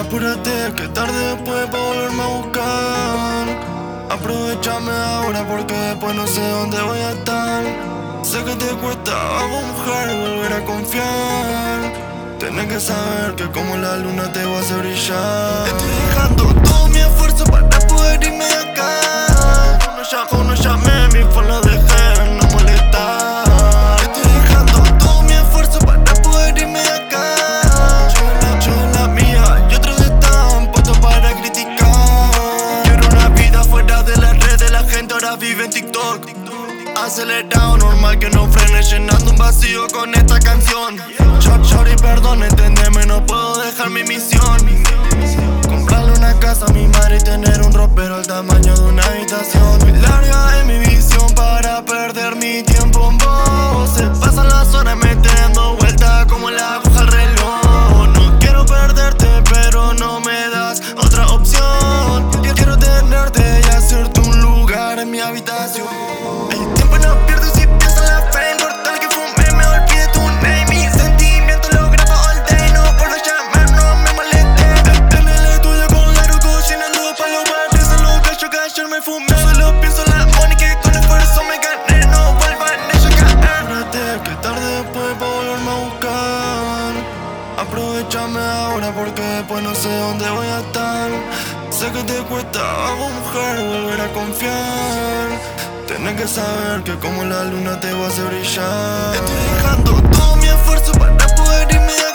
Apúrate que tarde después pa' volverme a buscar. Aprovechame ahora porque después no sé dónde voy a estar. Sé que te cuesta, mujer, volver a confiar. Tienes que saber que como la luna te va a hacer brillar. Estoy dejando todo mi esfuerzo para poder irme de acá. No llamé, mi phone lo dejé en no molestar. Estoy dejando todo mi esfuerzo para poder irme de acá. Yo en la mía y otros están puestos para criticar. Quiero una vida fuera de las redes, la gente ahora vive en TikTok. Acelerado, normal que no frene, llenando un vacío con esta canción. Shorty, perdón, entendeme, no puedo dejar mi misión. Comprarle una casa a mi madre y tener un ropero al tamaño de una habitación. Muy larga es mi visión para perder mi tiempo en vos. Se pasan las horas metiendo vueltas como la aguja al reloj. No quiero perderte, pero no me das otra opción. Quiero tenerte y hacerte un lugar en mi habitación. El tiempo no pierdo si pienso en la fe. Importa que fume, me olvide tu name. Mis sentimientos los grabo all day. No vuelvo a llamar, no me moleste. En el estudio con la ruco, llenando pa' los barrios en los gallos que ayer me fumé. Yo solo pienso en la money que con esfuerzo me gané. No vuelvan ellos a caer. Apúrate que tarde después pa' volverme a buscar. Aprovechame ahora porque después no sé dónde voy a estar. Sé que te cuesta, mujer, volver a confiar. Tienes que saber que como la luna te va a hacer brillar. Estoy dejando todo mi esfuerzo para poder irme de acá.